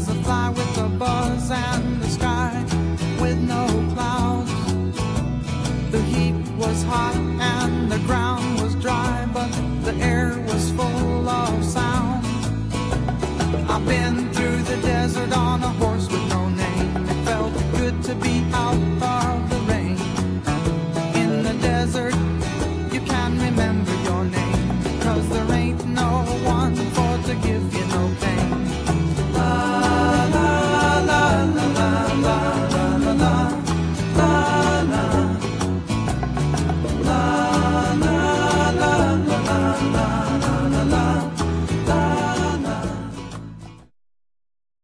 was a fly with a buzz and the sky with no clouds. The heat was hot and the ground was dry, but the air was full of sound. I've been through the desert on a horse